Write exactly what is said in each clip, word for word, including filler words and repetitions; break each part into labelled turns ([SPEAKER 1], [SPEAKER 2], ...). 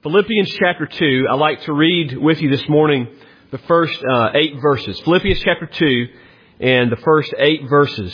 [SPEAKER 1] Philippians chapter two, I'd like to read with you this morning the first uh, eight verses. Philippians chapter two and the first eight verses.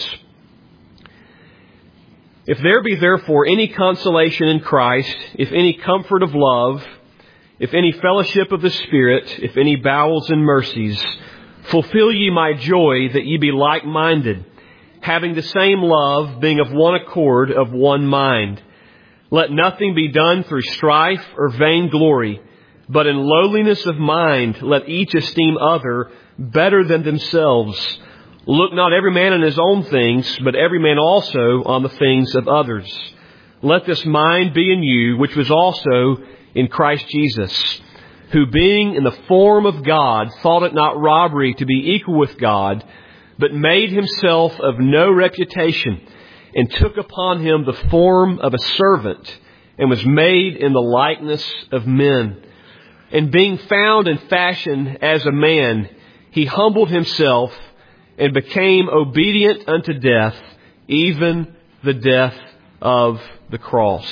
[SPEAKER 1] If there be therefore any consolation in Christ, if any comfort of love, if any fellowship of the Spirit, if any bowels and mercies, fulfill ye my joy that ye be like-minded, having the same love, being of one accord, of one mind. Let nothing be done through strife or vainglory, but in lowliness of mind let each esteem other better than themselves. Look not every man on his own things, but every man also on the things of others. Let this mind be in you, which was also in Christ Jesus, who being in the form of God, thought it not robbery to be equal with God, but made himself of no reputation, and took upon him the form of a servant, and was made in the likeness of men. And being found in fashion as a man, he humbled himself and became obedient unto death, even the death of the cross.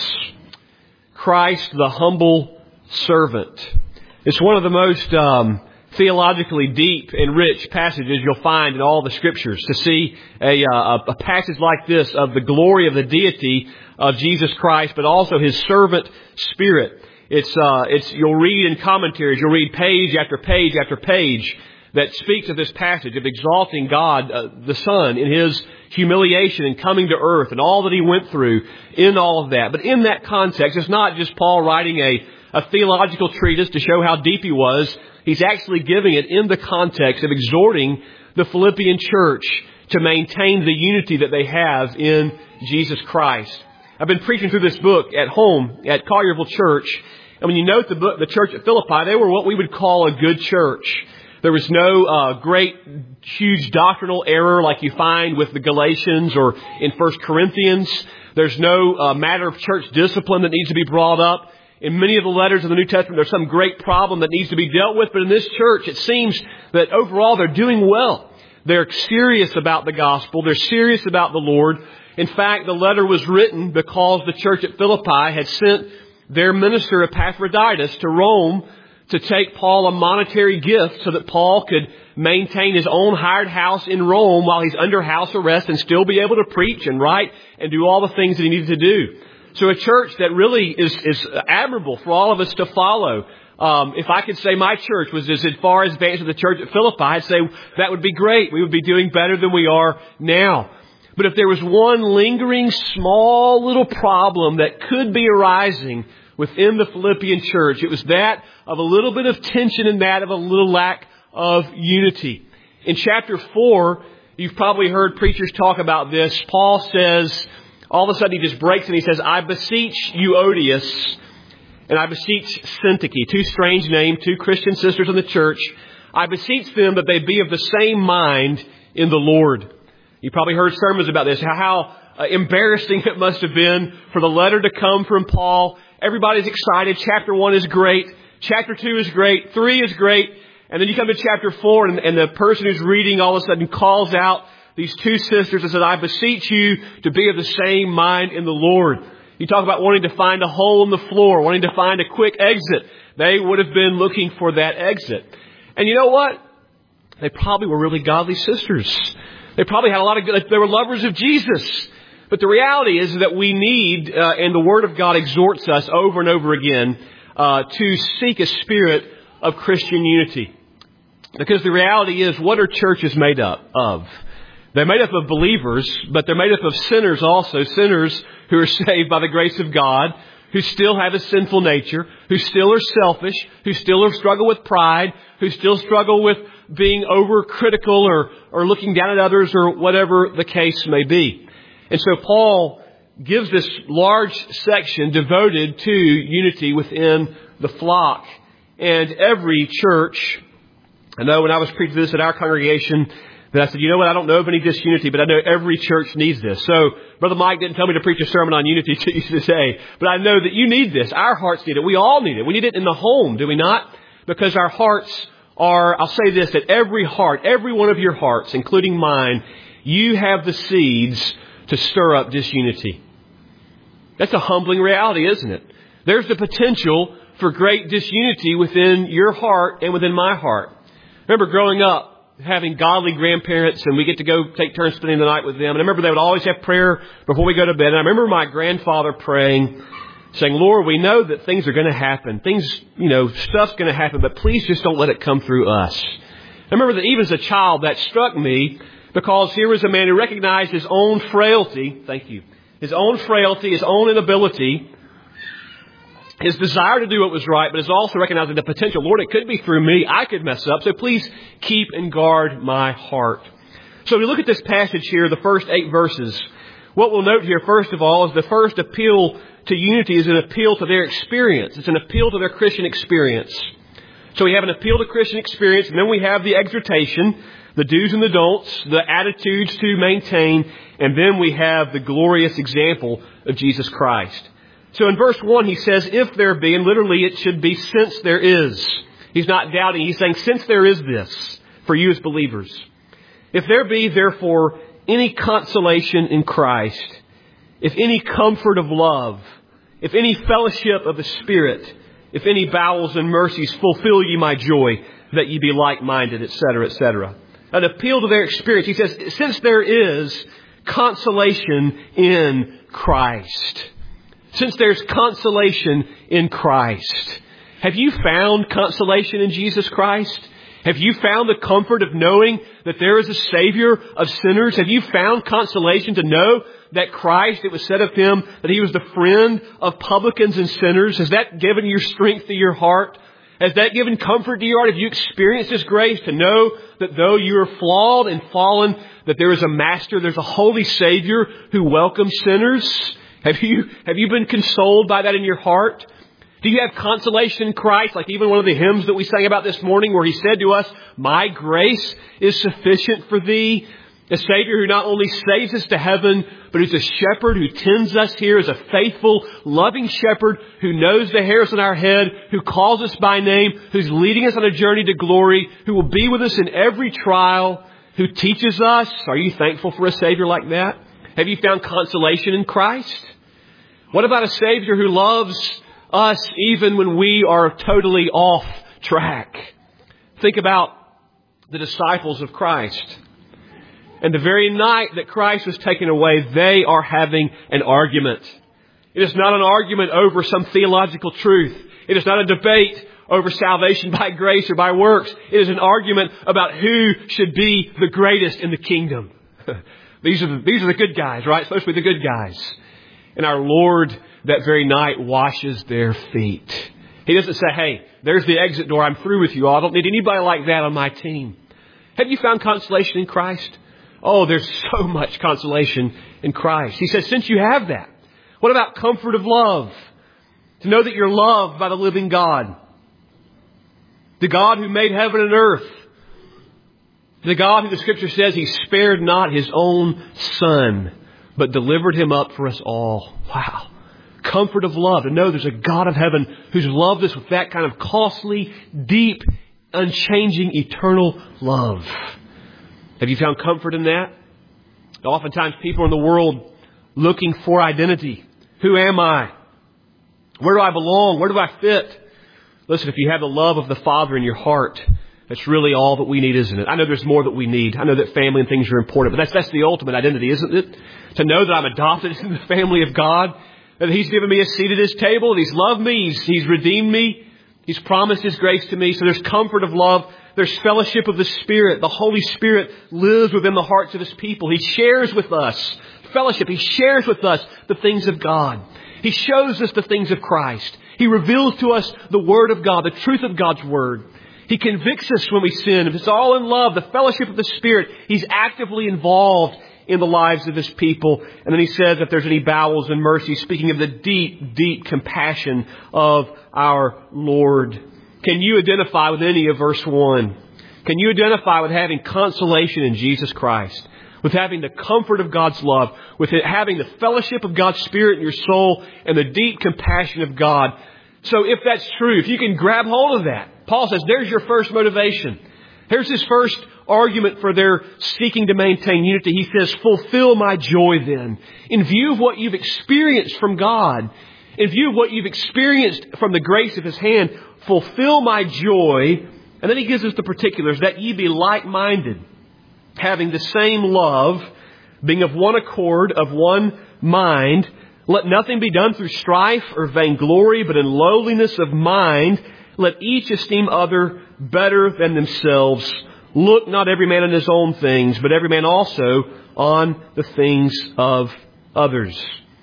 [SPEAKER 1] Christ, the humble servant. It's one of the most um, theologically deep and rich passages you'll find in all the Scriptures. To see a, uh, a passage like this of the glory of the deity of Jesus Christ, but also His servant spirit. It's uh, it's you'll read in commentaries, you'll read page after page after page that speaks of this passage of exalting God, uh, the Son, in His humiliation and coming to earth and all that He went through in all of that. But in that context, it's not just Paul writing a, a theological treatise to show how deep he was. He's actually giving it in the context of exhorting the Philippian church to maintain the unity that they have in Jesus Christ. I've been preaching through this book at home at Collierville Church. And when you note the book, the church at Philippi, they were what we would call a good church. There was no uh, great, huge doctrinal error like you find with the Galatians or in First Corinthians. There's no uh, matter of church discipline that needs to be brought up. In many of the letters of the New Testament, there's some great problem that needs to be dealt with. But in this church, it seems that overall they're doing well. They're serious about the gospel. They're serious about the Lord. In fact, the letter was written because the church at Philippi had sent their minister Epaphroditus to Rome to take Paul a monetary gift so that Paul could maintain his own hired house in Rome while he's under house arrest and still be able to preach and write and do all the things that he needed to do. So a church that really is, is admirable for all of us to follow. Um, if I could say my church was as far advanced as the church at Philippi, I'd say that would be great. We would be doing better than we are now. But if there was one lingering small little problem that could be arising within the Philippian church, it was that of a little bit of tension and that of a little lack of unity. In chapter four, you've probably heard preachers talk about this. Paul says, all of a sudden he just breaks and he says, I beseech Euodias and I beseech Syntyche, two strange names, two Christian sisters in the church. I beseech them that they be of the same mind in the Lord. You probably heard sermons about this, how uh, embarrassing it must have been for the letter to come from Paul. Everybody's excited. Chapter one is great. Chapter two is great. Three is great. And then you come to chapter four and, and the person who's reading all of a sudden calls out these two sisters and says, I beseech you to be of the same mind in the Lord. You talk about wanting to find a hole in the floor, wanting to find a quick exit. They would have been looking for that exit. And you know what? They probably were really godly sisters. They probably had a lot of good, they were lovers of Jesus. But the reality is that we need, uh, and the Word of God exhorts us over and over again, uh, to seek a spirit of Christian unity. Because the reality is, what are churches made up of? They're made up of believers, but they're made up of sinners also. Sinners who are saved by the grace of God, who still have a sinful nature, who still are selfish, who still struggle with pride, who still struggle with being overcritical or, or looking down at others or whatever the case may be. And so Paul gives this large section devoted to unity within the flock. And every church, I know when I was preaching this at our congregation, that I said, you know what, I don't know of any disunity, but I know every church needs this. So Brother Mike didn't tell me to preach a sermon on unity to you today, but I know that you need this. Our hearts need it. We all need it. We need it in the home, do we not? Because our hearts are, I'll say this, that every heart, every one of your hearts, including mine, you have the seeds to stir up disunity. That's a humbling reality, isn't it? There's the potential for great disunity within your heart and within my heart. Remember growing up, having godly grandparents, and we get to go take turns spending the night with them. And I remember they would always have prayer before we go to bed. And I remember my grandfather praying, saying, Lord, we know that things are going to happen. Things, you know, stuff's going to happen, but please just don't let it come through us. I remember that even as a child, that struck me because here was a man who recognized his own frailty. Thank you. His own frailty, his own inability, his desire to do what was right, but is also recognizing the potential. Lord, it could be through me. I could mess up. So please keep and guard my heart. So we look at this passage here, the first eight verses. What we'll note here, first of all, is the first appeal to unity is an appeal to their experience. It's an appeal to their Christian experience. So we have an appeal to Christian experience, and then we have the exhortation, the do's and the don'ts, the attitudes to maintain, and then we have the glorious example of Jesus Christ. So in verse one, he says, if there be, and literally it should be since there is. He's not doubting. He's saying, since there is this for you as believers. If there be, therefore, any consolation in Christ, if any comfort of love, if any fellowship of the Spirit, if any bowels and mercies, fulfill ye my joy, that ye be like-minded, et cetera, et cetera. An appeal to their experience. He says, since there is consolation in Christ. Since there's consolation in Christ. Have you found consolation in Jesus Christ? Have you found the comfort of knowing that there is a Savior of sinners? Have you found consolation to know that Christ, it was said of Him, that He was the friend of publicans and sinners? Has that given you strength to your heart? Has that given comfort to your heart? Have you experienced this grace to know that though you are flawed and fallen, that there is a Master, there's a holy Savior who welcomes sinners? Have you, have you been consoled by that in your heart? Do you have consolation in Christ? Like even one of the hymns that we sang about this morning where He said to us, my grace is sufficient for thee. A Savior who not only saves us to heaven, but who's a shepherd who tends us here as a faithful, loving shepherd who knows the hairs on our head, who calls us by name, who's leading us on a journey to glory, who will be with us in every trial, who teaches us. Are you thankful for a Savior like that? Have you found consolation in Christ? What about a Savior who loves us even when we are totally off track? Think about the disciples of Christ. And the very night that Christ was taken away, they are having an argument. It is not an argument over some theological truth. It is not a debate over salvation by grace or by works. It is an argument about who should be the greatest in the kingdom. These are the, these are the good guys, right? Supposed to be the good guys. And our Lord that very night washes their feet. He doesn't say, hey, there's the exit door. I'm through with you all. I don't need anybody like that on my team. Have you found consolation in Christ? Oh, there's so much consolation in Christ. He says, since you have that, what about comfort of love? To know that you're loved by the living God. The God who made heaven and earth. The God who the Scripture says He spared not His own Son, but delivered Him up for us all. Wow. Comfort of love. To know there's a God of heaven who's loved us with that kind of costly, deep, unchanging, eternal love. Have you found comfort in that? Oftentimes people in the world looking for identity. Who am I? Where do I belong? Where do I fit? Listen, if you have the love of the Father in your heart, that's really all that we need, isn't it? I know there's more that we need. I know that family and things are important, but that's, that's the ultimate identity, isn't it? To know that I'm adopted into the family of God, that He's given me a seat at His table, that He's loved me, He's, He's redeemed me, He's promised His grace to me. So there's comfort of love. There's fellowship of the Spirit. The Holy Spirit lives within the hearts of His people. He shares with us fellowship. He shares with us the things of God. He shows us the things of Christ. He reveals to us the Word of God, the truth of God's Word. He convicts us when we sin. If it's all in love, the fellowship of the Spirit, He's actively involved in the lives of His people. And then He says if there's any bowels and mercy, speaking of the deep, deep compassion of our Lord. Can you identify with any of verse one? Can you identify with having consolation in Jesus Christ? With having the comfort of God's love? With it, having the fellowship of God's Spirit in your soul and the deep compassion of God? So if that's true, if you can grab hold of that, Paul says there's your first motivation. Here's his first argument for their seeking to maintain unity. He says, fulfill my joy then. In view of what you've experienced from God, In view of what you've experienced from the grace of His hand, fulfill my joy. And then He gives us the particulars, that ye be like-minded, having the same love, being of one accord, of one mind. Let nothing be done through strife or vainglory, but in lowliness of mind, let each esteem other better than themselves. Look not every man on his own things, but every man also on the things of others.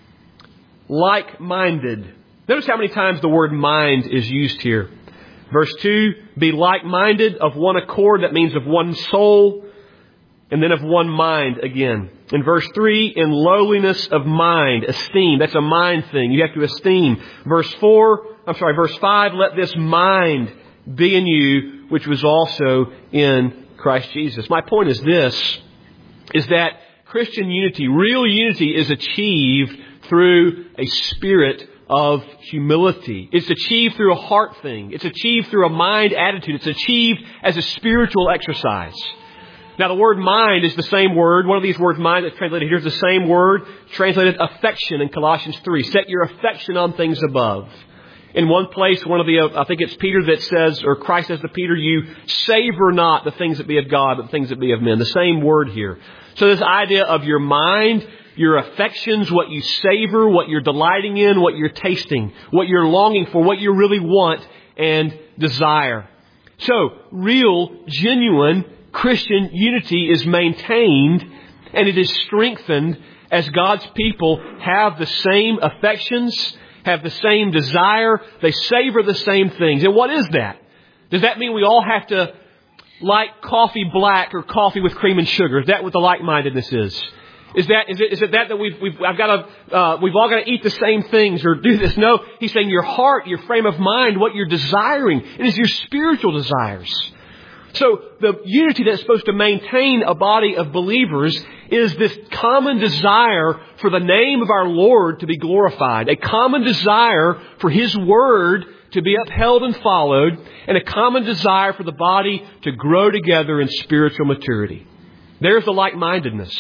[SPEAKER 1] Like-minded. Notice how many times the word mind is used here. Verse two, be like-minded, of one accord. That means of one soul. And then of one mind again. In verse three, in lowliness of mind, esteem. That's a mind thing. You have to esteem. Verse four, I'm sorry, verse five, let this mind be in you, which was also in Christ Jesus. My point is this, is that Christian unity, real unity, is achieved through a spirit of humility. It's achieved through a heart thing. It's achieved through a mind attitude. It's achieved as a spiritual exercise. Now, the word mind is the same word. One of these words, mind, that's translated here is the same word, translated affection in Colossians three. Set your affection on things above. In one place, one of the, I think it's Peter that says, or Christ says to Peter, you savor not the things that be of God, but the things that be of men. The same word here. So this idea of your mind, your affections, what you savor, what you're delighting in, what you're tasting, what you're longing for, what you really want and desire. So, real, genuine Christian unity is maintained and it is strengthened as God's people have the same affections, have the same desire, they savor the same things. And what is that? Does that mean we all have to like coffee black or coffee with cream and sugar? Is that what the like-mindedness is? Is that is it is it that that we've we've I've got to uh, we've all got to eat the same things or do this? No, He's saying your heart, your frame of mind, what you're desiring, it is your spiritual desires. So the unity that's supposed to maintain a body of believers is this common desire for the name of our Lord to be glorified, a common desire for His Word to be upheld and followed, and a common desire for the body to grow together in spiritual maturity. There's the like-mindedness.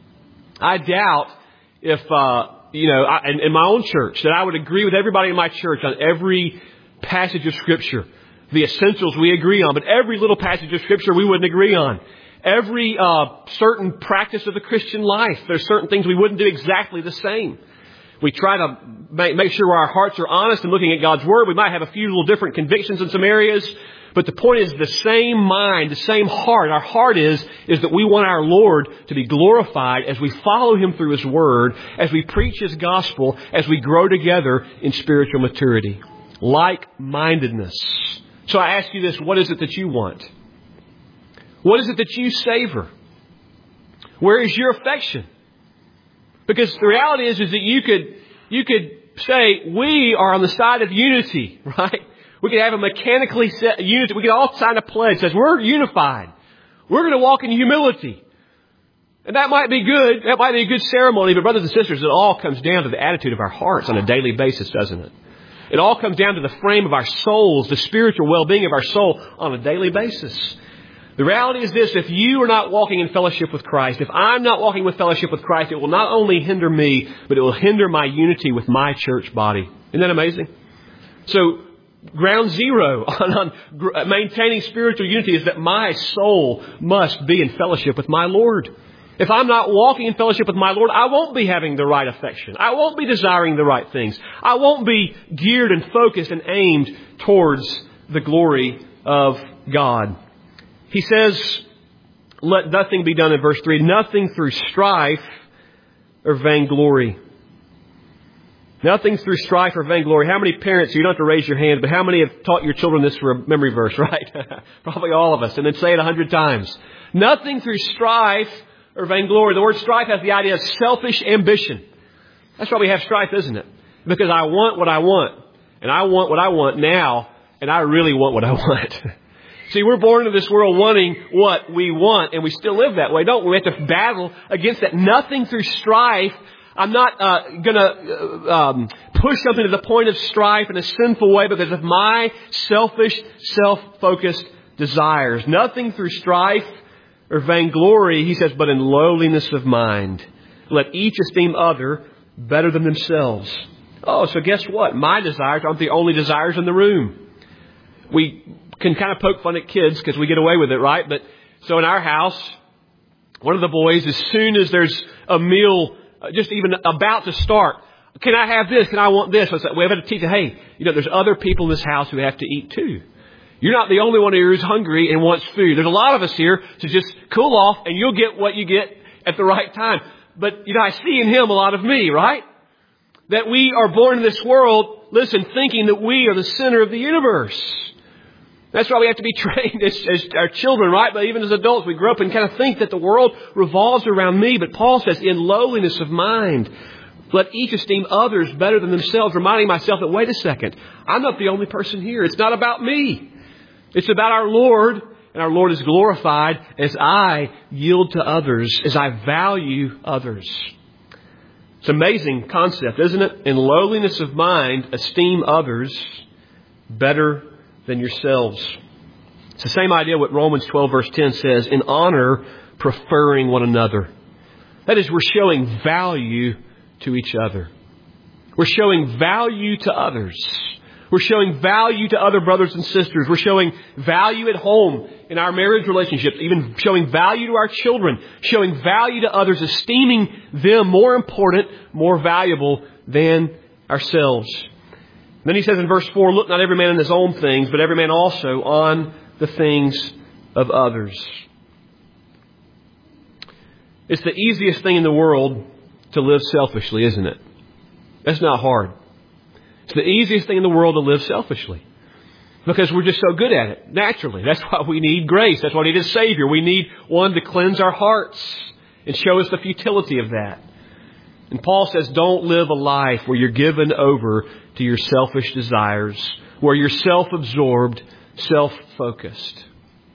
[SPEAKER 1] I doubt if, uh, you know, I, in, in my own church, that I would agree with everybody in my church on every passage of Scripture. The essentials we agree on, but every little passage of Scripture we wouldn't agree on. Every uh, certain practice of the Christian life, there's certain things we wouldn't do exactly the same. We try to make, make sure our hearts are honest and looking at God's Word. We might have a few little different convictions in some areas, but the point is the same mind, the same heart. Our heart is, is that we want our Lord to be glorified as we follow Him through His Word, as we preach His gospel, as we grow together in spiritual maturity. Like-mindedness. So I ask you this, what is it that you want? What is it that you savor? Where is your affection? Because the reality is, is that you could, you could say, we are on the side of unity, right? We could have a mechanically set unity. We could all sign a pledge that says we're unified. We're going to walk in humility. And that might be good. That might be a good ceremony. But brothers and sisters, it all comes down to the attitude of our hearts on a daily basis, doesn't it? It all comes down to the frame of our souls, the spiritual well-being of our soul on a daily basis. The reality is this, if you are not walking in fellowship with Christ, if I'm not walking with fellowship with Christ, it will not only hinder me, but it will hinder my unity with my church body. Isn't that amazing? So, ground zero on, on maintaining spiritual unity is that my soul must be in fellowship with my Lord. If I'm not walking in fellowship with my Lord, I won't be having the right affection. I won't be desiring the right things. I won't be geared and focused and aimed towards the glory of God. He says, let nothing be done in verse three, nothing through strife or vainglory. Nothing through strife or vainglory. How many parents, you don't have to raise your hand, but how many have taught your children this for a memory verse, right? Probably all of us. And then say it a hundred times. Nothing through strife or vainglory. The word strife has the idea of selfish ambition. That's why we have strife, isn't it? Because I want what I want. And I want what I want now. And I really want what I want. See, we're born into this world wanting what we want. And we still live that way, don't we? We have to battle against that. Nothing through strife. I'm not uh, going to uh, um, push something to the point of strife in a sinful way because of my selfish, self-focused desires. Nothing through strife or vainglory, he says, but in lowliness of mind. Let each esteem other better than themselves. Oh, so guess what? My desires aren't the only desires in the room. We can kind of poke fun at kids because we get away with it, right? But so in our house, one of the boys, as soon as there's a meal just even about to start, can I have this? Can I want this? So we have to teach them, hey, you know, there's other people in this house who have to eat too. You're not the only one here who's hungry and wants food. There's a lot of us here to just cool off and you'll get what you get at the right time. But, you know, I see in him a lot of me, right? That we are born in this world, listen, thinking that we are the center of the universe. That's why we have to be trained as, as our children, right? But even as adults, we grow up and kind of think that the world revolves around me. But Paul says, in lowliness of mind, let each esteem others better than themselves, reminding myself that, wait a second, I'm not the only person here. It's not about me. It's about our Lord, and our Lord is glorified as I yield to others, as I value others. It's an amazing concept, isn't it? In lowliness of mind, esteem others better than yourselves. It's the same idea what Romans twelve verse ten says, in honor, preferring one another. That is, we're showing value to each other. We're showing value to others. We're showing value to other brothers and sisters. We're showing value at home in our marriage relationships, even showing value to our children, showing value to others, esteeming them more important, more valuable than ourselves. And then he says in verse four, look not every man on his own things, but every man also on the things of others. It's the easiest thing in the world to live selfishly, isn't it? That's not hard. It's the easiest thing in the world to live selfishly because we're just so good at it naturally. That's why we need grace. That's why we need a Savior. We need one to cleanse our hearts and show us the futility of that. And Paul says, don't live a life where you're given over to your selfish desires, where you're self-absorbed, self-focused.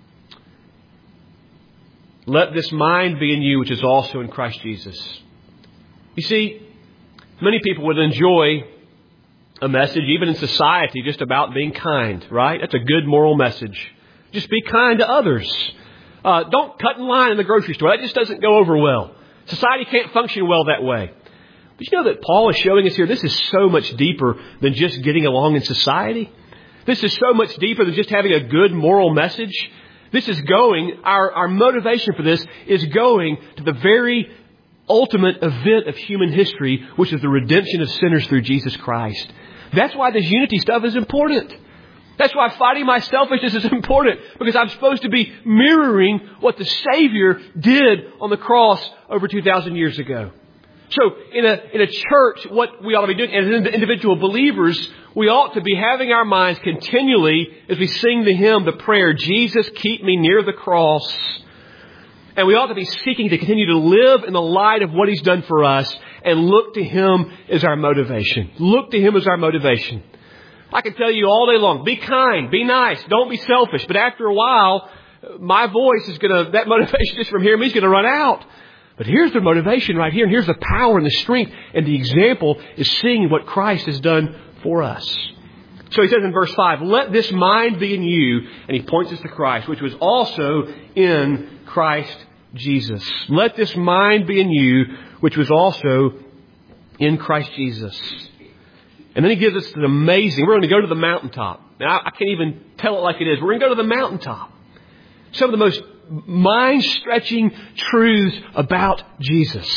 [SPEAKER 1] Let this mind be in you, which is also in Christ Jesus. You see, many people would enjoy a message, even in society, just about being kind, right? That's a good moral message. Just be kind to others. Uh, don't cut in line in the grocery store. That just doesn't go over well. Society can't function well that way. But you know that Paul is showing us here, this is so much deeper than just getting along in society. This is so much deeper than just having a good moral message. This is going, our, our motivation for this is going to the very ultimate event of human history, which is the redemption of sinners through Jesus Christ. That's why this unity stuff is important. That's why fighting my selfishness is important, because I'm supposed to be mirroring what the Savior did on the cross over two thousand years ago. So in a, in a church, what we ought to be doing as individual believers, we ought to be having our minds continually as we sing the hymn, the prayer, Jesus, keep me near the cross. And we ought to be seeking to continue to live in the light of what He's done for us and look to Him as our motivation. Look to Him as our motivation. I can tell you all day long, be kind, be nice, don't be selfish. But after a while, my voice is going to, that motivation just from hearing me is going to run out. But here's the motivation right here. And here's the power and the strength. And the example is seeing what Christ has done for us. So he says in verse five, let this mind be in you. And he points us to Christ, which was also in Christ Jesus. Let this mind be in you, which was also in Christ Jesus. And then he gives us an amazing, we're going to go to the mountaintop. Now, I can't even tell it like it is. We're going to go to the mountaintop. Some of the most mind-stretching truths about Jesus.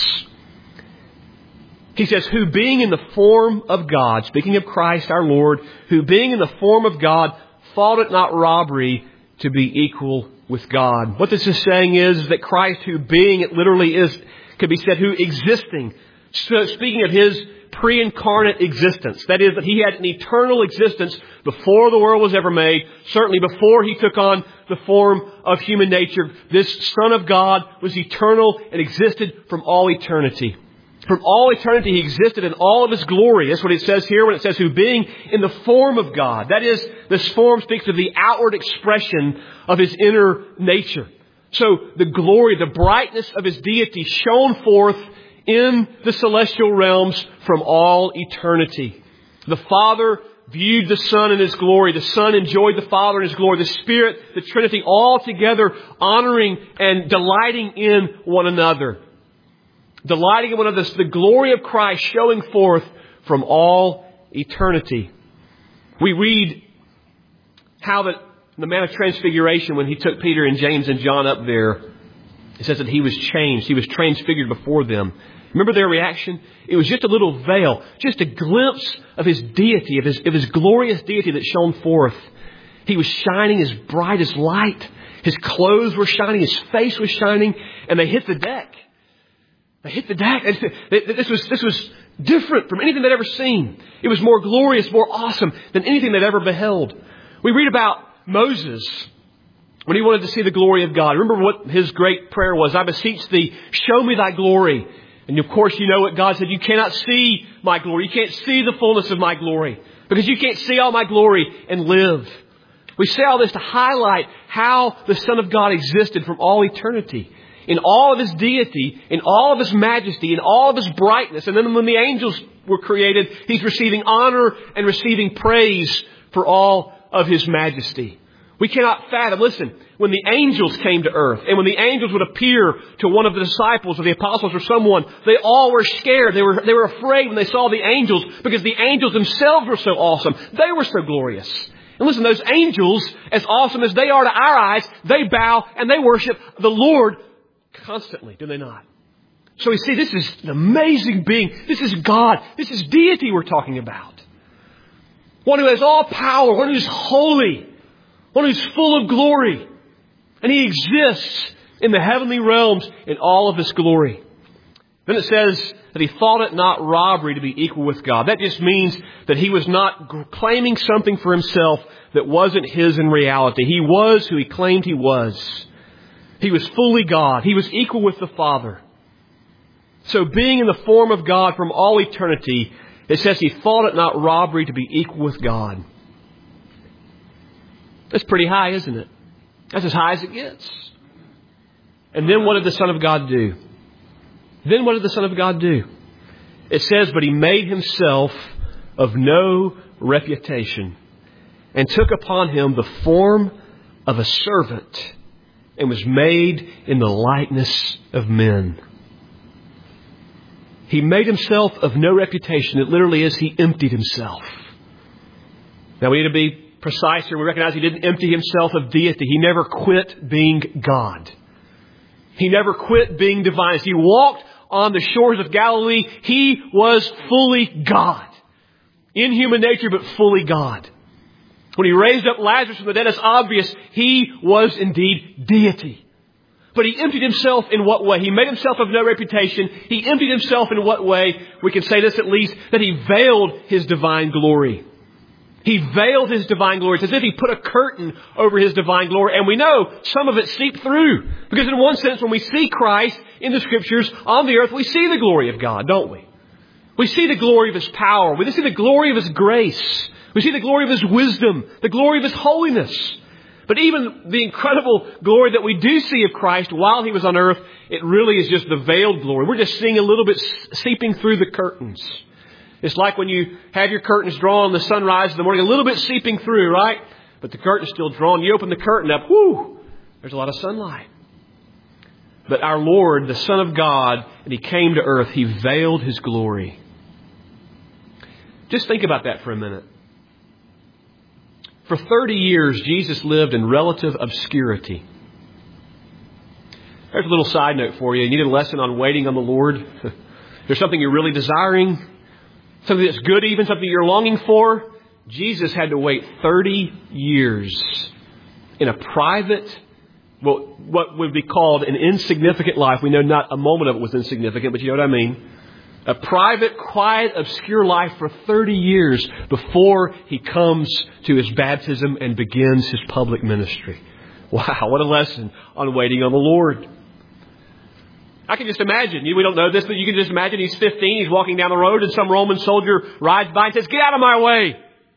[SPEAKER 1] He says, who being in the form of God, speaking of Christ our Lord, who being in the form of God, thought it not robbery to be equal with God. What this is saying is that Christ, who being, it literally is, could be said, who existing. So speaking of His pre-incarnate existence. That is, that He had an eternal existence before the world was ever made. Certainly before He took on the form of human nature. This Son of God was eternal and existed from all eternity. From all eternity He existed in all of His glory. That's what it says here when it says, who being in the form of God. That is, this form speaks of the outward expression of His inner nature. So the glory, the brightness of His deity shone forth in the celestial realms from all eternity. The Father viewed the Son in His glory. The Son enjoyed the Father in His glory. The Spirit, the Trinity, all together honoring and delighting in one another. Delighting in one another. The glory of Christ showing forth from all eternity. We read how that the Mount of Transfiguration, when He took Peter and James and John up there, it says that He was changed. He was transfigured before them. Remember their reaction? It was just a little veil, just a glimpse of His deity, of His, of His glorious deity that shone forth. He was shining as bright as light. His clothes were shining. His face was shining. And they hit the deck. They hit the deck. This was, this was different from anything they'd ever seen. It was more glorious, more awesome than anything they'd ever beheld. We read about Moses when he wanted to see the glory of God. Remember what his great prayer was? I beseech thee, show me thy glory. And of course, you know what God said. You cannot see my glory. You can't see the fullness of my glory because you can't see all my glory and live. We say all this to highlight how the Son of God existed from all eternity. In all of His deity, in all of His majesty, in all of His brightness. And then when the angels were created, He's receiving honor and receiving praise for all of His majesty. We cannot fathom. Listen, when the angels came to earth and when the angels would appear to one of the disciples or the apostles or someone, they all were scared. They were, they were afraid when they saw the angels because the angels themselves were so awesome. They were so glorious. And listen, those angels, as awesome as they are to our eyes, they bow and they worship the Lord constantly, do they not? So we see this is an amazing being. This is God. This is deity we're talking about. One who has all power. One who's holy. One who's full of glory. And He exists in the heavenly realms in all of His glory. Then it says that He thought it not robbery to be equal with God. That just means that He was not claiming something for Himself that wasn't His in reality. He was who He claimed He was. He was fully God. He was equal with the Father. So being in the form of God from all eternity, it says He thought it not robbery to be equal with God. That's pretty high, isn't it? That's as high as it gets. And then what did the Son of God do? Then what did the Son of God do? It says, but He made Himself of no reputation and took upon Him the form of a servant and was made in the likeness of men. He made Himself of no reputation. It literally is He emptied Himself. Now we need to be precise here. We recognize He didn't empty Himself of deity. He never quit being God. He never quit being divine. As He walked on the shores of Galilee, He was fully God. In human nature, but fully God. When He raised up Lazarus from the dead, it's obvious He was indeed deity. But He emptied Himself in what way? He made Himself of no reputation. He emptied Himself in what way? We can say this at least, that He veiled His divine glory. He veiled His divine glory. It's as if He put a curtain over His divine glory. And we know some of it seeped through. Because in one sense, when we see Christ in the Scriptures on the earth, we see the glory of God, don't we? We see the glory of His power. We see the glory of His grace. We see the glory of His wisdom. The glory of His holiness. But even the incredible glory that we do see of Christ while He was on earth, it really is just the veiled glory. We're just seeing a little bit seeping through the curtains. It's like when you have your curtains drawn, the sun rises in the morning, a little bit seeping through, right? But the curtain's still drawn. You open the curtain up, whoo, there's a lot of sunlight. But our Lord, the Son of God, and He came to earth, He veiled His glory. Just think about that for a minute. For thirty years, Jesus lived in relative obscurity. There's a little side note for you. You need a lesson on waiting on the Lord. There's something you're really desiring. Something that's good even, something you're longing for. Jesus had to wait thirty years in a private, well, what would be called an insignificant life. We know not a moment of it was insignificant, but you know what I mean. A private, quiet, obscure life for thirty years before He comes to His baptism and begins His public ministry. Wow, what a lesson on waiting on the Lord. I can just imagine, we don't know this, but you can just imagine He's fifteen, He's walking down the road and some Roman soldier rides by and says, "Get out of my way."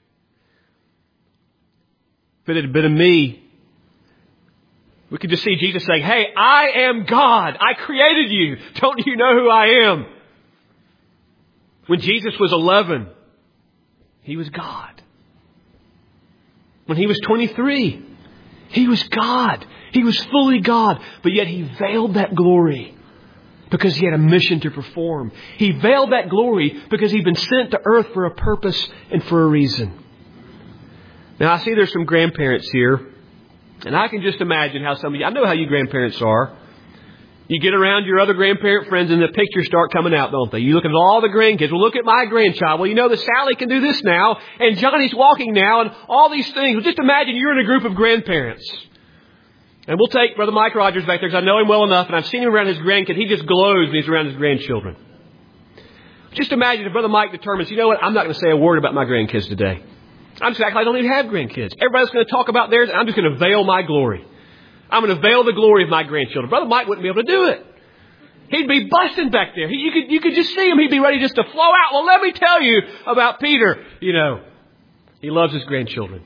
[SPEAKER 1] If it had been of me, we could just see Jesus saying, "Hey, I am God. I created you. Don't you know who I am?" When Jesus was eleven, He was God. When He was twenty-three, He was God. He was fully God. But yet He veiled that glory. because He had a mission to perform. He veiled that glory because He'd been sent to earth for a purpose and for a reason. Now, I see there's some grandparents here, and I can just imagine how some of you, I know how you grandparents are. You get around your other grandparent friends and the pictures start coming out, don't they? You look at all the grandkids. Well, look at my grandchild. Well, you know that Sally can do this now, and Johnny's walking now, and all these things. Well, just imagine you're in a group of grandparents. And we'll take Brother Mike Rogers back there because I know him well enough, and I've seen him around his grandkids. He just glows when he's around his grandchildren. Just imagine if Brother Mike determines, you know what, I'm not going to say a word about my grandkids today. I'm just acting like I don't even have grandkids. Everybody's going to talk about theirs, and I'm just going to veil my glory. I'm going to veil the glory of my grandchildren. Brother Mike wouldn't be able to do it. He'd be busting back there. He, you could, you could just see him. He'd be ready just to flow out. Well, let me tell you about Peter. You know, he loves his grandchildren.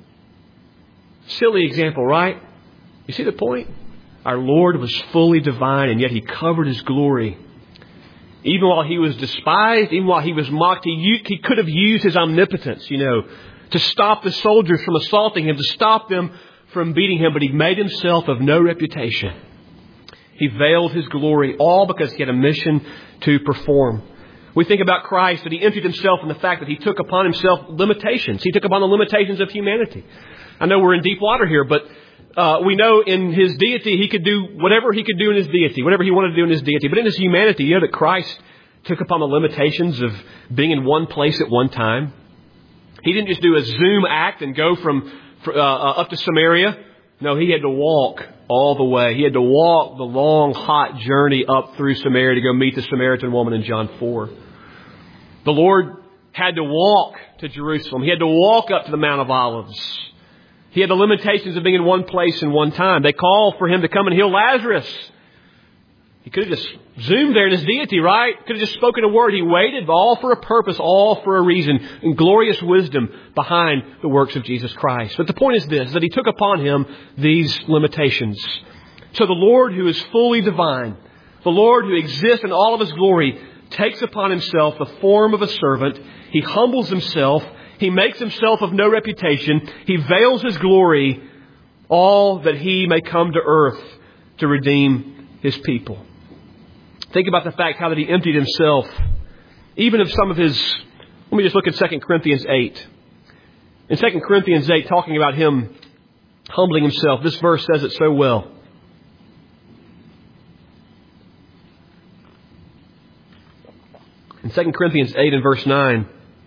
[SPEAKER 1] Silly example, right? You see the point? Our Lord was fully divine, and yet He covered His glory. Even while He was despised, even while He was mocked, He, he could have used His omnipotence, you know, to stop the soldiers from assaulting Him, to stop them from beating Him, but He made Himself of no reputation. He veiled His glory, all because He had a mission to perform. We think about Christ, that He emptied Himself in the fact that He took upon Himself limitations. He took upon the limitations of humanity. I know we're in deep water here, but uh, we know in His deity He could do whatever He could do in His deity, whatever He wanted to do in His deity. But in His humanity, you know that Christ took upon the limitations of being in one place at one time. He didn't just do a Zoom act and go from Uh, uh, up to Samaria. No, He had to walk all the way. He had to walk the long, hot journey up through Samaria to go meet the Samaritan woman in John four. The Lord had to walk to Jerusalem. He had to walk up to the Mount of Olives. He had the limitations of being in one place and one time. They called for Him to come and heal Lazarus. He could have just zoomed there in His deity, right? Could have just spoken a word. He waited, all for a purpose, all for a reason, and glorious wisdom behind the works of Jesus Christ. But the point is this, that He took upon Him these limitations. So the Lord who is fully divine, the Lord who exists in all of His glory, takes upon Himself the form of a servant. He humbles Himself. He makes Himself of no reputation. He veils His glory, all that He may come to earth to redeem His people. Think about the fact how that He emptied Himself, even of some of His... Let me just look at Second Corinthians eight. In Second Corinthians eight, talking about Him humbling Himself, this verse says it so well. In Second Corinthians eight and verse nine,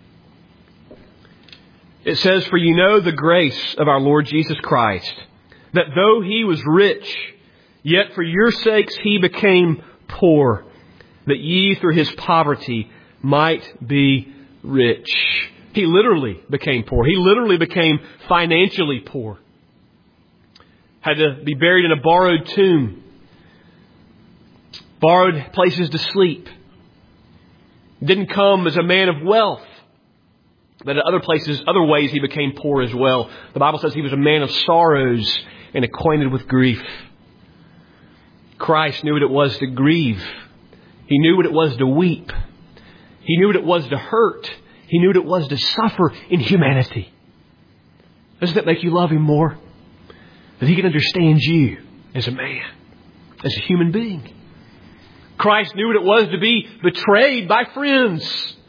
[SPEAKER 1] it says, "For you know the grace of our Lord Jesus Christ, that though He was rich, yet for your sakes He became poor, that ye through His poverty might be rich." He literally became poor. He literally became financially poor. Had to be buried in a borrowed tomb. Borrowed places to sleep. Didn't come as a man of wealth. But at other places, other ways, He became poor as well. The Bible says He was a man of sorrows and acquainted with grief. Christ knew what it was to grieve. He knew what it was to weep. He knew what it was to hurt. He knew what it was to suffer in humanity. Doesn't that make you love Him more? That He can understand you as a man, as a human being. Christ knew what it was to be betrayed by friends.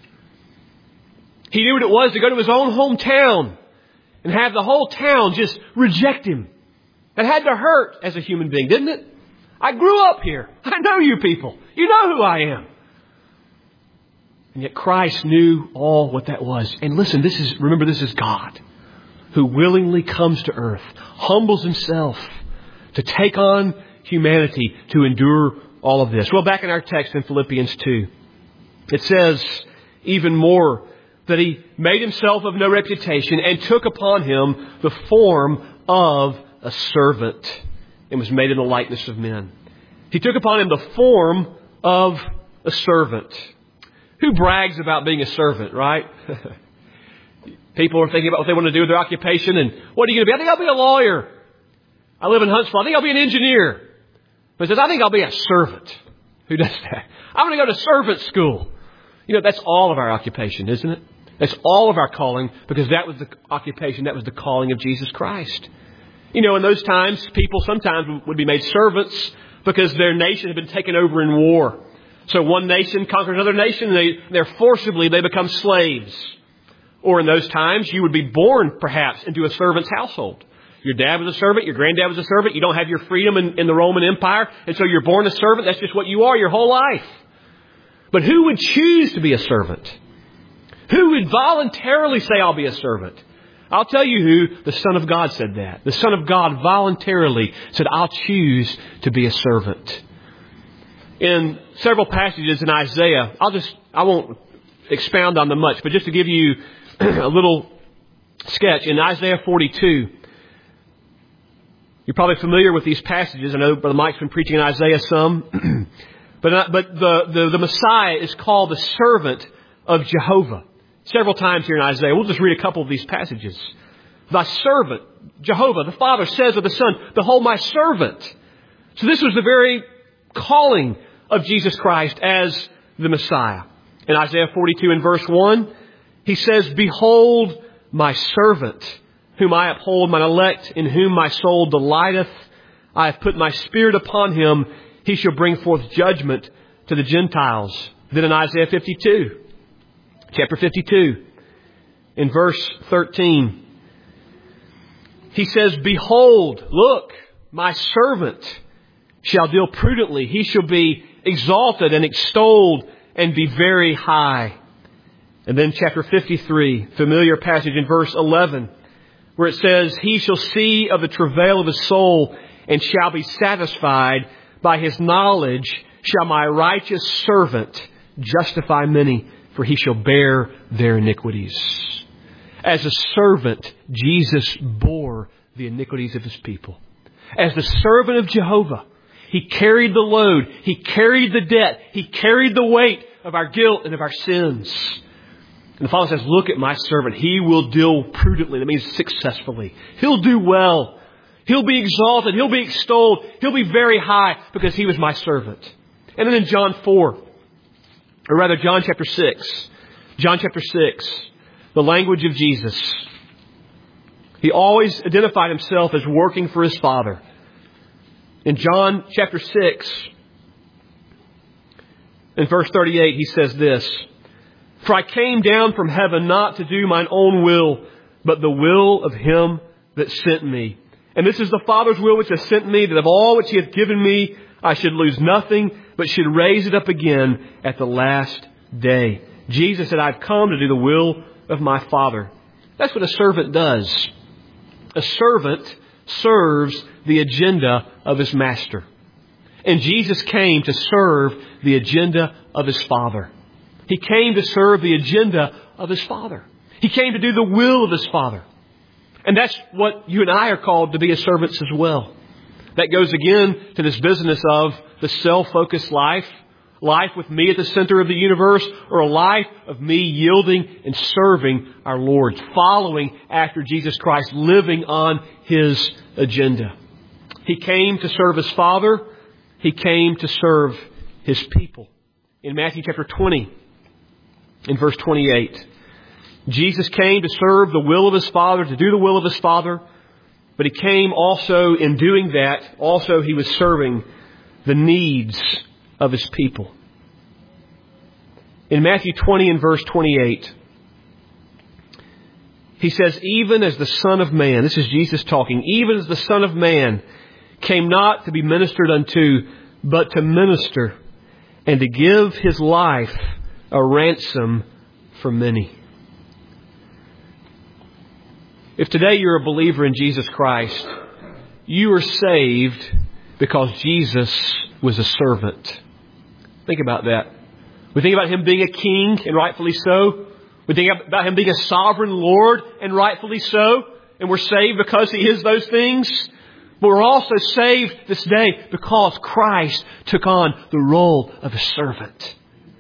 [SPEAKER 1] He knew what it was to go to His own hometown and have the whole town just reject Him. That had to hurt as a human being, didn't it? I grew up here. I know you people. You know who I am. And yet Christ knew all what that was. And listen, this is, remember, this is God who willingly comes to earth, humbles Himself to take on humanity, to endure all of this. Well, back in our text in Philippians two, it says even more that He made Himself of no reputation and took upon Him the form of a servant, and was made in the likeness of men. He took upon Him the form of a servant. Who brags about being a servant, right? People are thinking about what they want to do with their occupation, and what are you going to be? I think I'll be a lawyer. I live in Huntsville. I think I'll be an engineer. But he says, I think I'll be a servant. Who does that? I'm going to go to servant school. You know, that's all of our occupation, isn't it? That's all of our calling, because that was the occupation, that was the calling of Jesus Christ. You know, in those times, people sometimes would be made servants because their nation had been taken over in war. So one nation conquers another nation, and they, they're forcibly, they become slaves. Or in those times, you would be born, perhaps, into a servant's household. Your dad was a servant, your granddad was a servant, you don't have your freedom in, in the Roman Empire, and so you're born a servant, that's just what you are your whole life. But who would choose to be a servant? Who would voluntarily say, I'll be a servant? I'll tell you who. The Son of God said that. The Son of God voluntarily said, I'll choose to be a servant. In several passages in Isaiah, I'll just, I won't expound on them much, but just to give you a little sketch, in Isaiah forty-two, you're probably familiar with these passages. I know Brother Mike's been preaching in Isaiah some. but but the, the, the Messiah is called the servant of Jehovah. Several times here in Isaiah. We'll just read a couple of these passages. Thy servant, Jehovah, the Father says of the Son, behold my servant. So this was the very calling of Jesus Christ as the Messiah. In Isaiah forty-two and verse one, He says, behold my servant, whom I uphold, mine elect, in whom my soul delighteth. I have put my spirit upon him. He shall bring forth judgment to the Gentiles. Then in Isaiah fifty-two, chapter fifty-two, in verse thirteen, He says, behold, look, my servant shall deal prudently. He shall be exalted and extolled and be very high. And then chapter fifty-three, familiar passage in verse eleven, where it says, He shall see of the travail of his soul and shall be satisfied. By his knowledge shall my righteous servant justify many, for he shall bear their iniquities. As a servant, Jesus bore the iniquities of His people. As the servant of Jehovah, He carried the load. He carried the debt. He carried the weight of our guilt and of our sins. And the Father says, look at my servant. He will deal prudently. That means successfully. He'll do well. He'll be exalted. He'll be extolled. He'll be very high because He was my servant. And then in John four, or rather John chapter six, John chapter six, the language of Jesus. He always identified Himself as working for His Father. In John chapter six, in verse thirty-eight, He says this, for I came down from heaven not to do mine own will, but the will of Him that sent me. And this is the Father's will which has sent me, that of all which He hath given me, I should lose nothing, but should raise it up again at the last day. Jesus said, I've come to do the will of my Father. That's what a servant does. A servant serves the agenda of his master. And Jesus came to serve the agenda of His Father. He came to serve the agenda of His Father. He came to do the will of His Father. And that's what you and I are called to be as servants as well. That goes again to this business of the self-focused life, life with me at the center of the universe, or a life of me yielding and serving our Lord, following after Jesus Christ, living on His agenda. He came to serve His Father. He came to serve His people. In Matthew chapter twenty, in verse twenty-eight, Jesus came to serve the will of His Father, to do the will of His Father. But He came also in doing that, also He was serving the needs of His people. In Matthew twenty and verse twenty-eight, He says, even as the Son of Man, this is Jesus talking, even as the Son of Man came not to be ministered unto, but to minister and to give His life a ransom for many. If today you're a believer in Jesus Christ, you are saved because Jesus was a servant. Think about that. We think about Him being a king, and rightfully so. We think about Him being a sovereign Lord, and rightfully so. And we're saved because He is those things. But we're also saved this day because Christ took on the role of a servant.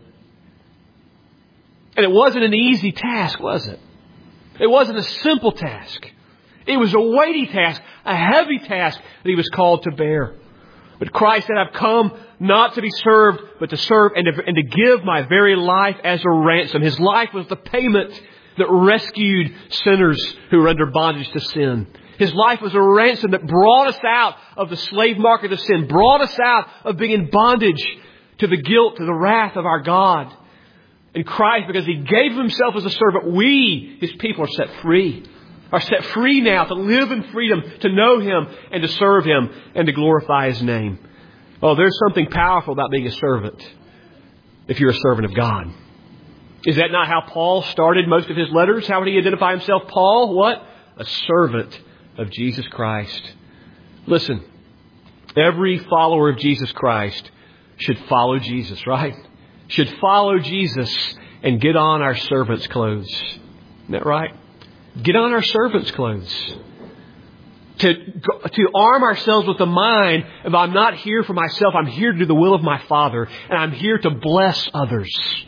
[SPEAKER 1] And it wasn't an easy task, was it? It wasn't a simple task. It was a weighty task, a heavy task that He was called to bear. But Christ said, I've come not to be served, but to serve and to, and to give my very life as a ransom. His life was the payment that rescued sinners who were under bondage to sin. His life was a ransom that brought us out of the slave market of sin, brought us out of being in bondage to the guilt, to the wrath of our God. In Christ, because He gave Himself as a servant, we, His people, are set free. Are set free now to live in freedom, to know Him and to serve Him and to glorify His name. Oh, there's something powerful about being a servant if you're a servant of God. Is that not how Paul started most of his letters? How would he identify himself? Paul, what? A servant of Jesus Christ. Listen, every follower of Jesus Christ should follow Jesus, right? Should follow Jesus and get on our servant's clothes. Isn't that right? Get on our servant's clothes. To, to arm ourselves with the mind of I'm not here for myself, I'm here to do the will of my Father, and I'm here to bless others.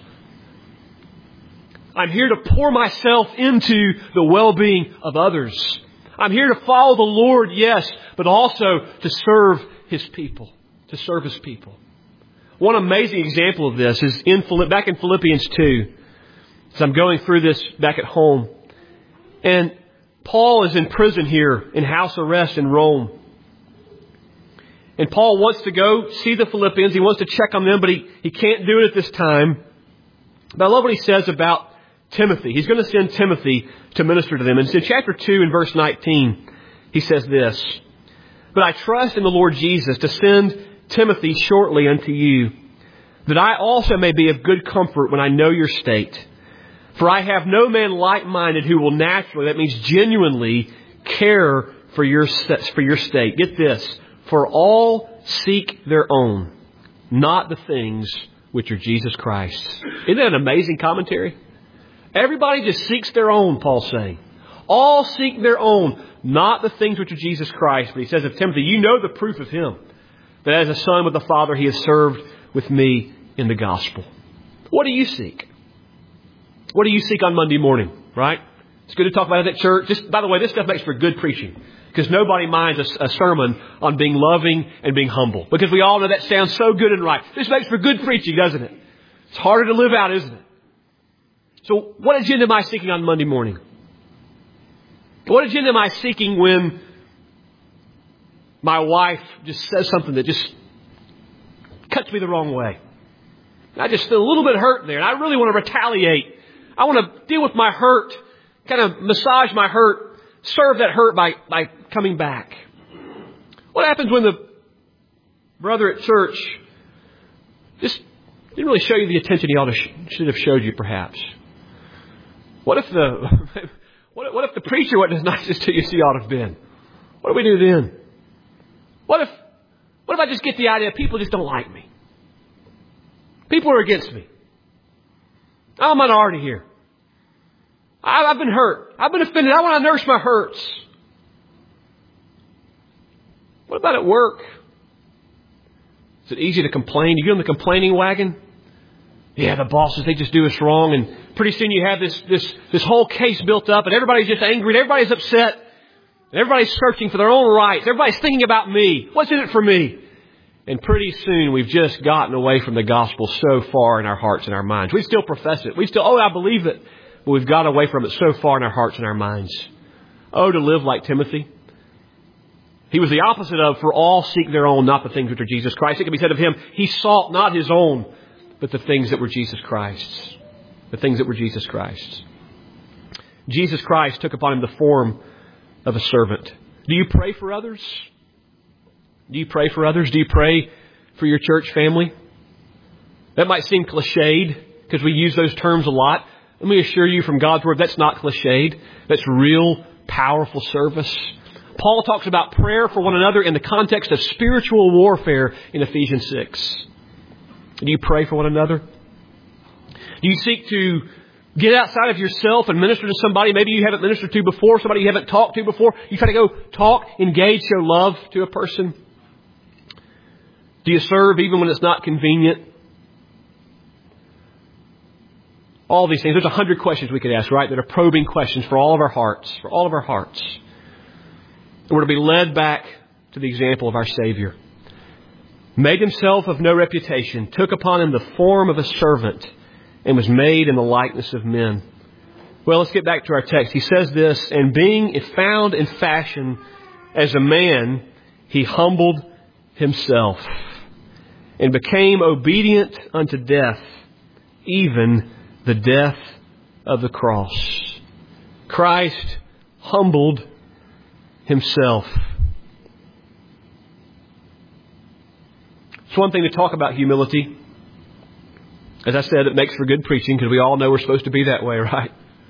[SPEAKER 1] I'm here to pour myself into the well-being of others. I'm here to follow the Lord, yes, but also to serve His people. To serve His people. One amazing example of this is in back in Philippians two. As I'm going through this back at home. And Paul is in prison here, in house arrest in Rome. And Paul wants to go see the Philippians. He wants to check on them, but he, he can't do it at this time. But I love what he says about Timothy. He's going to send Timothy to minister to them. And in chapter two and verse nineteen, he says this, "But I trust in the Lord Jesus to send Timothy shortly unto you, that I also may be of good comfort when I know your state. For I have no man like-minded who will naturally," that means genuinely, "care for your, for your state." Get this. "For all seek their own, not the things which are Jesus Christ's." Isn't that an amazing commentary? Everybody just seeks their own, Paul's saying. All seek their own, not the things which are Jesus Christ. But he says of Timothy, you know the proof of him, that as a son with the Father, he has served with me in the gospel. What do you seek? What do you seek on Monday morning, right? It's good to talk about it at church. Just, by the way, this stuff makes for good preaching. Because nobody minds a, a sermon on being loving and being humble. Because we all know that sounds so good and right. This makes for good preaching, doesn't it? It's harder to live out, isn't it? So what agenda am I seeking on Monday morning? What agenda am I seeking when my wife just says something that just cuts me the wrong way? I just feel a little bit hurt there, and I really want to retaliate. I want to deal with my hurt, kind of massage my hurt, serve that hurt by, by coming back. What happens when the brother at church just didn't really show you the attention he ought to sh- should have showed you, perhaps? What if the what, what if the preacher wasn't as nice as to you as he ought to have been? What do we do then? What if what if I just get the idea people just don't like me? People are against me. I'm a minority here. I, I've been hurt. I've been offended. I want to nurse my hurts. What about at work? Is it easy to complain? You get on the complaining wagon? Yeah, the bosses, they just do us wrong. And pretty soon you have this, this, this whole case built up and everybody's just angry and everybody's upset. And everybody's searching for their own rights. Everybody's thinking about me. What's in it for me? And pretty soon we've just gotten away from the gospel so far in our hearts and our minds. We still profess it. We still, oh, I believe it. But we've got away from it so far in our hearts and our minds. Oh, to live like Timothy. He was the opposite of, for all seek their own, not the things which are Jesus Christ. It can be said of him, he sought not his own, but the things that were Jesus Christ's. The things that were Jesus Christ's. Jesus Christ took upon him the form of a servant. Do you pray for others? Do you pray for others? Do you pray for your church family? That might seem cliched because we use those terms a lot. Let me assure you from God's Word, that's not cliched. That's real, powerful service. Paul talks about prayer for one another in the context of spiritual warfare in Ephesians six. Do you pray for one another? Do you seek to get outside of yourself and minister to somebody maybe you haven't ministered to before, somebody you haven't talked to before? You try to go talk, engage, show love to a person? Do you serve even when it's not convenient? All these things. There's a hundred questions we could ask, right? That are probing questions for all of our hearts. For all of our hearts. And we're to be led back to the example of our Savior. Made himself of no reputation. Took upon him the form of a servant. And was made in the likeness of men. Well, let's get back to our text. He says this, and being found in fashion as a man, he humbled himself and became obedient unto death, even the death of the cross. Christ humbled Himself. It's one thing to talk about humility. As I said, it makes for good preaching because we all know we're supposed to be that way, right?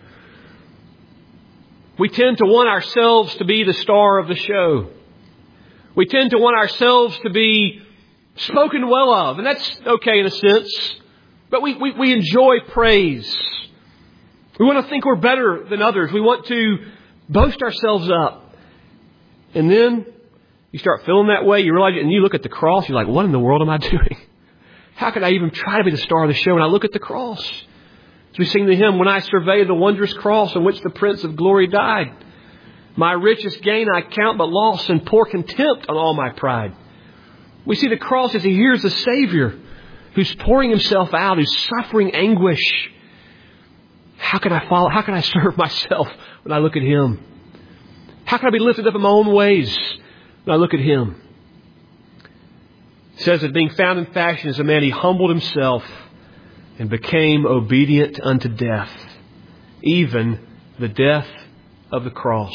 [SPEAKER 1] We tend to want ourselves to be the star of the show. We tend to want ourselves to be spoken well of, and that's okay in a sense. But we, we, we enjoy praise. We want to think we're better than others. We want to boast ourselves up. And then you start feeling that way. You realize it, and you look at the cross. You're like, what in the world am I doing? How could I even try to be the star of the show when I look at the cross? As we sing the hymn, when I survey the wondrous cross on which the Prince of Glory died, my richest gain I count but loss and pour contempt on all my pride. We see the cross as He hears the Savior who's pouring Himself out, who's suffering anguish. How can I follow? How can I serve myself when I look at Him? How can I be lifted up in my own ways when I look at Him? It says that being found in fashion as a man, He humbled Himself and became obedient unto death, even the death of the cross.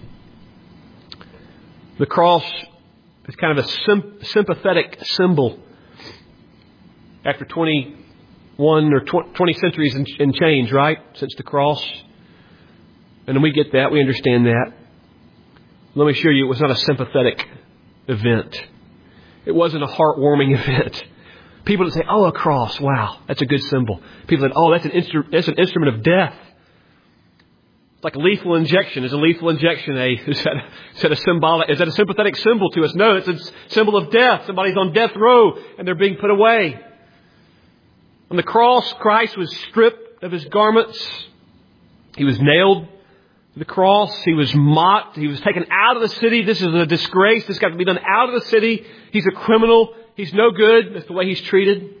[SPEAKER 1] The cross is kind of a sim- sympathetic symbol. After twenty-one or twenty centuries and, and change, right? Since the cross. And then we get that. We understand that. Let me assure you, it was not a sympathetic event. It wasn't a heartwarming event. People that say, oh, a cross. Wow, that's a good symbol. People that, oh, that's an, instru- that's an instrument of death. It's like a lethal injection. Is a lethal injection a, is that, is that a symbolic, is that a sympathetic symbol to us? No, it's a symbol of death. Somebody's on death row and they're being put away. On the cross, Christ was stripped of His garments. He was nailed to the cross. He was mocked. He was taken out of the city. This is a disgrace. This got to be done out of the city. He's a criminal. He's no good. That's the way He's treated.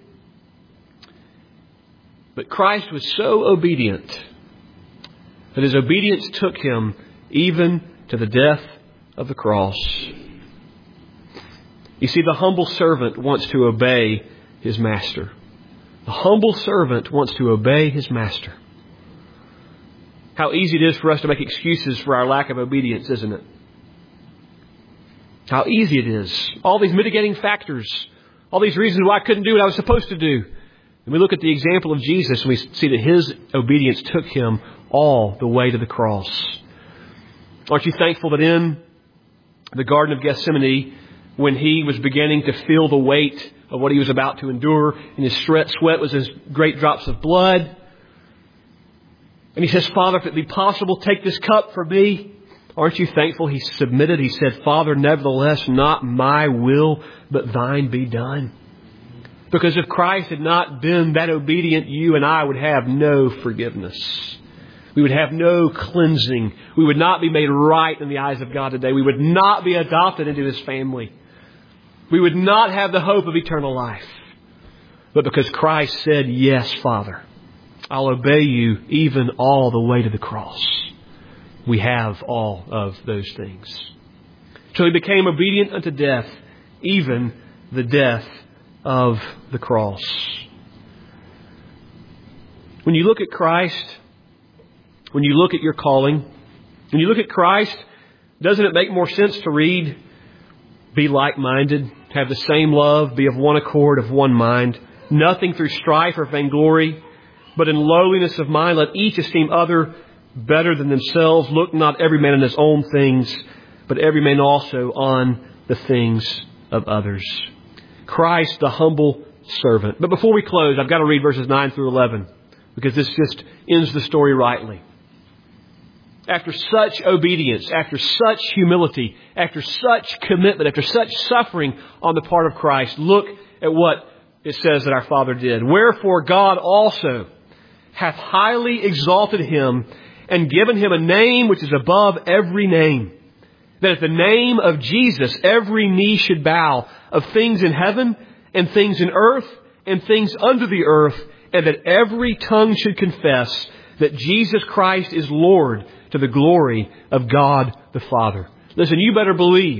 [SPEAKER 1] But Christ was so obedient that His obedience took Him even to the death of the cross. You see, the humble servant wants to obey his master. The humble servant wants to obey his master. How easy it is for us to make excuses for our lack of obedience, isn't it? How easy it is. All these mitigating factors. All these reasons why I couldn't do what I was supposed to do. And we look at the example of Jesus and we see that His obedience took Him all the way to the cross. Aren't you thankful that in the Garden of Gethsemane, when He was beginning to feel the weight of what He was about to endure, and His sweat was as great drops of blood, and He says, Father, if it be possible, take this cup from me. Aren't you thankful He submitted? He said, Father, nevertheless, not my will, but Thine be done. Because if Christ had not been that obedient, you and I would have no forgiveness. We would have no cleansing. We would not be made right in the eyes of God today. We would not be adopted into His family. We would not have the hope of eternal life. But because Christ said, yes, Father, I'll obey you even all the way to the cross. We have all of those things. So He became obedient unto death, even the death of the cross. When you look at Christ, when you look at your calling, when you look at Christ, doesn't it make more sense to read, be like-minded, have the same love, be of one accord, of one mind, nothing through strife or vainglory, but in lowliness of mind, let each esteem other better than themselves. Look not every man on his own things, but every man also on the things of others. Christ, the humble servant. But before we close, I've got to read verses nine through eleven, because this just ends the story rightly. After such obedience, after such humility, after such commitment, after such suffering on the part of Christ, look at what it says that our Father did. Wherefore God also hath highly exalted Him and given Him a name which is above every name, that at the name of Jesus every knee should bow, of things in heaven and things in earth and things under the earth, and that every tongue should confess that Jesus Christ is Lord, to the glory of God the Father. Listen, you better believe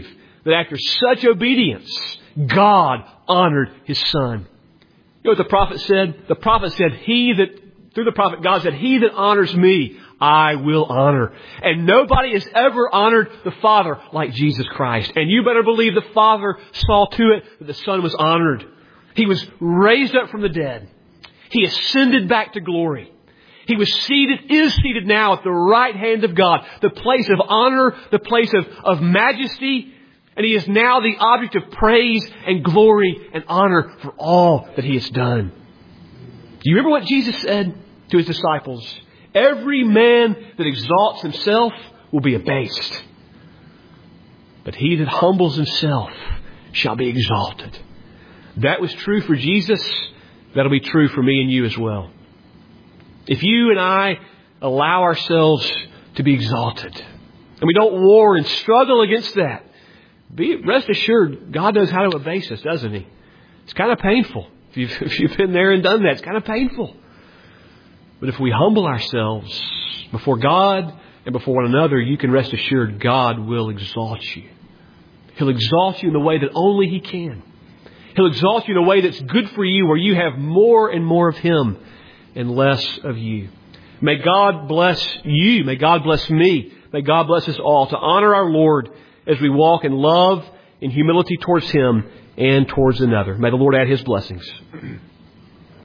[SPEAKER 1] that after such obedience, God honored His Son. You know what the prophet said? The prophet said, He that, through the prophet, God said, He that honors me, I will honor. And nobody has ever honored the Father like Jesus Christ. And you better believe the Father saw to it that the Son was honored. He was raised up from the dead. He ascended back to glory. He was seated, is seated now at the right hand of God, the place of honor, the place of, of majesty. And He is now the object of praise and glory and honor for all that He has done. Do you remember what Jesus said to His disciples? Every man that exalts himself will be abased, but he that humbles himself shall be exalted. That was true for Jesus. That'll be true for me and you as well. If you and I allow ourselves to be exalted, and we don't war and struggle against that, be rest assured, God knows how to abase us, doesn't He? It's kind of painful. If you've, if you've been there and done that, it's kind of painful. But if we humble ourselves before God and before one another, you can rest assured God will exalt you. He'll exalt you in the way that only He can. He'll exalt you in a way that's good for you, where you have more and more of Him and less of you. May God bless you. May God bless me. May God bless us all to honor our Lord as we walk in love and humility towards Him and towards another. May the Lord add His blessings.